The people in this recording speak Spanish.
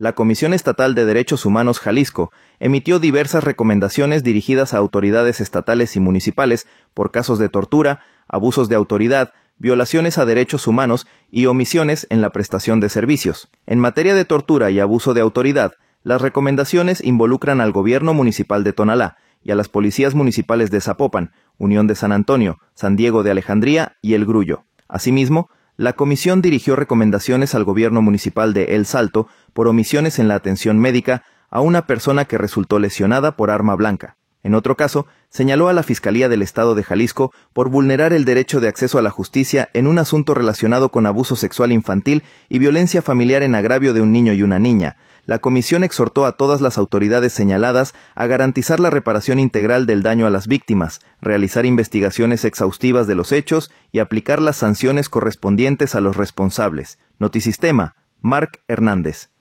la Comisión Estatal de Derechos Humanos Jalisco emitió diversas recomendaciones dirigidas a autoridades estatales y municipales por casos de tortura, abusos de autoridad, violaciones a derechos humanos y omisiones en la prestación de servicios. En materia de tortura y abuso de autoridad, las recomendaciones involucran al Gobierno Municipal de Tonalá y a las policías municipales de Zapopan, Unión de San Antonio, San Diego de Alejandría y El Grullo. Asimismo, la comisión dirigió recomendaciones al Gobierno Municipal de El Salto por omisiones en la atención médica a una persona que resultó lesionada por arma blanca. En otro caso, señaló a la Fiscalía del Estado de Jalisco por vulnerar el derecho de acceso a la justicia en un asunto relacionado con abuso sexual infantil y violencia familiar en agravio de un niño y una niña. La comisión exhortó a todas las autoridades señaladas a garantizar la reparación integral del daño a las víctimas, realizar investigaciones exhaustivas de los hechos y aplicar las sanciones correspondientes a los responsables. Notisistema, Marc Hernández.